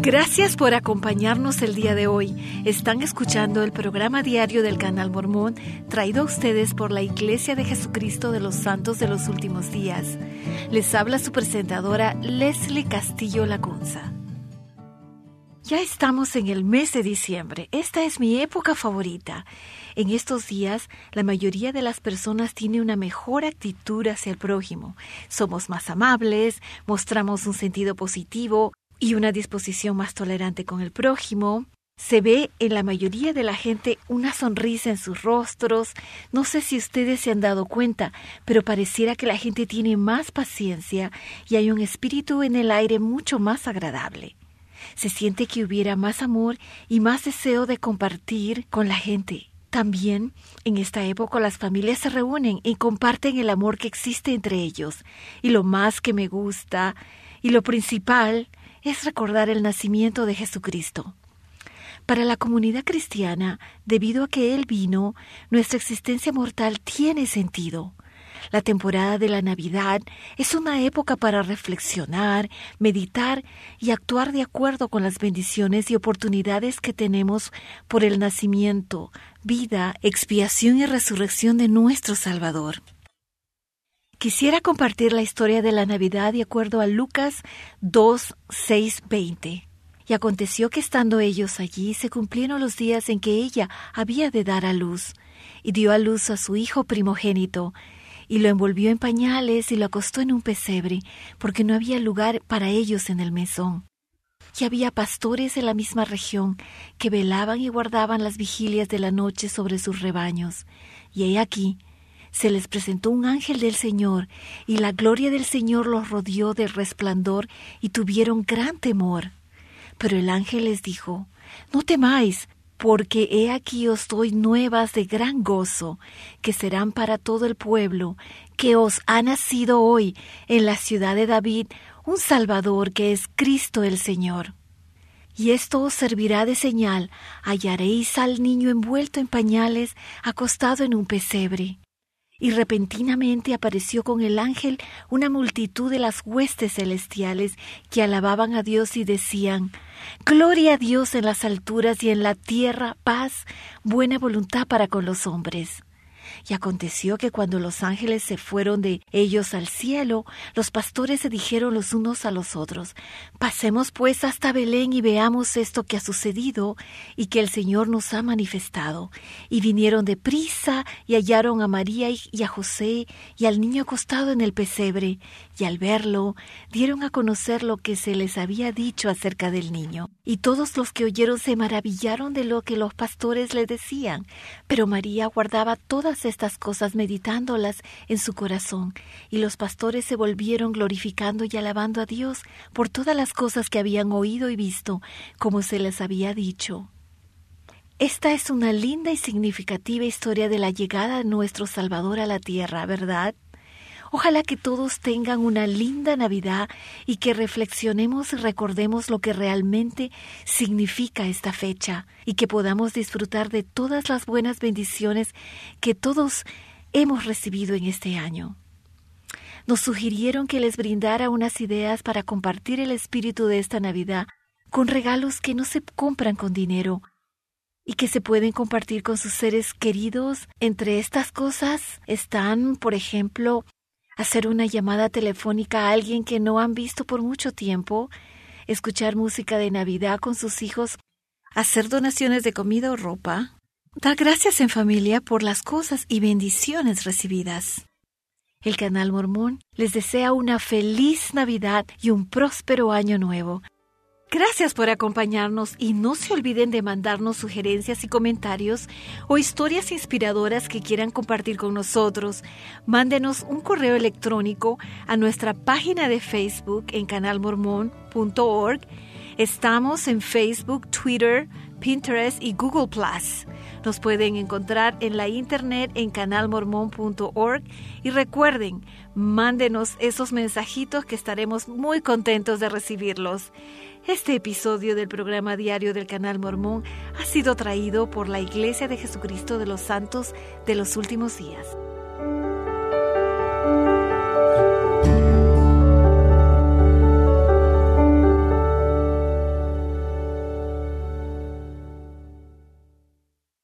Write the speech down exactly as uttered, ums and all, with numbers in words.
Gracias por acompañarnos el día de hoy. Están escuchando el programa diario del Canal Mormón, traído a ustedes por la Iglesia de Jesucristo de los Santos de los Últimos Días. Les habla su presentadora Leslie Castillo Lacunza. Ya estamos en el mes de diciembre. Esta es mi época favorita. En estos días, la mayoría de las personas tiene una mejor actitud hacia el prójimo. Somos más amables, mostramos un sentido positivo y una disposición más tolerante con el prójimo. Se ve en la mayoría de la gente una sonrisa en sus rostros. No sé si ustedes se han dado cuenta, pero pareciera que la gente tiene más paciencia y hay un espíritu en el aire mucho más agradable. Se siente que hubiera más amor y más deseo de compartir con la gente. También, en esta época, las familias se reúnen y comparten el amor que existe entre ellos. Y lo más que me gusta, y lo principal, es recordar el nacimiento de Jesucristo. Para la comunidad cristiana, debido a que Él vino, nuestra existencia mortal tiene sentido. La temporada de la Navidad es una época para reflexionar, meditar y actuar de acuerdo con las bendiciones y oportunidades que tenemos por el nacimiento, vida, expiación y resurrección de nuestro Salvador. Quisiera compartir la historia de la Navidad de acuerdo a Lucas dos, seis, veinte. Y aconteció que estando ellos allí se cumplieron los días en que ella había de dar a luz, y dio a luz a su hijo primogénito, y lo envolvió en pañales y lo acostó en un pesebre, porque no había lugar para ellos en el mesón. Y había pastores en la misma región que velaban y guardaban las vigilias de la noche sobre sus rebaños. Y he aquí, se les presentó un ángel del Señor, y la gloria del Señor los rodeó de resplandor, y tuvieron gran temor. Pero el ángel les dijo: «No temáis, porque he aquí os doy nuevas de gran gozo, que serán para todo el pueblo, que os ha nacido hoy en la ciudad de David un Salvador, que es Cristo el Señor. Y esto os servirá de señal: hallaréis al niño envuelto en pañales, acostado en un pesebre». Y repentinamente apareció con el ángel una multitud de las huestes celestiales que alababan a Dios y decían: «Gloria a Dios en las alturas y en la tierra paz, buena voluntad para con los hombres». Y aconteció que cuando los ángeles se fueron de ellos al cielo, los pastores se dijeron los unos a los otros: «Pasemos pues hasta Belén y veamos esto que ha sucedido y que el Señor nos ha manifestado». Y vinieron de prisa y hallaron a María y a José y al niño acostado en el pesebre, y al verlo dieron a conocer lo que se les había dicho acerca del niño. Y todos los que oyeron se maravillaron de lo que los pastores le decían. Pero María guardaba todas estas cosas, meditándolas en su corazón. Y los pastores se volvieron glorificando y alabando a Dios por todas las cosas que habían oído y visto, como se les había dicho. Esta es una linda y significativa historia de la llegada de nuestro Salvador a la tierra, ¿verdad? Ojalá que todos tengan una linda Navidad y que reflexionemos y recordemos lo que realmente significa esta fecha y que podamos disfrutar de todas las buenas bendiciones que todos hemos recibido en este año. Nos sugirieron que les brindara unas ideas para compartir el espíritu de esta Navidad con regalos que no se compran con dinero y que se pueden compartir con sus seres queridos. Entre estas cosas están, por ejemplo, hacer una llamada telefónica a alguien que no han visto por mucho tiempo, escuchar música de Navidad con sus hijos, hacer donaciones de comida o ropa, dar gracias en familia por las cosas y bendiciones recibidas. El Canal Mormón les desea una feliz Navidad y un próspero año nuevo. Gracias por acompañarnos y no se olviden de mandarnos sugerencias y comentarios o historias inspiradoras que quieran compartir con nosotros. Mándenos un correo electrónico a nuestra página de Facebook en canal mormón punto org. Estamos en Facebook, Twitter, Pinterest y Google plus. Nos pueden encontrar en la internet en canal mormón punto org y recuerden, mándenos esos mensajitos que estaremos muy contentos de recibirlos. Este episodio del programa diario del Canal Mormón ha sido traído por la Iglesia de Jesucristo de los Santos de los Últimos Días.